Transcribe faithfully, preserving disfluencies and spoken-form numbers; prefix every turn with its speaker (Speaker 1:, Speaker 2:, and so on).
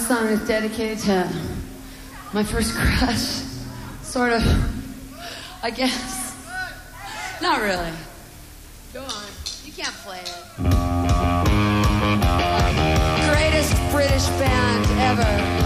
Speaker 1: song is dedicated to my first crush. Sort of, I guess. Not really. Go on. You can't play it. Greatest British band ever.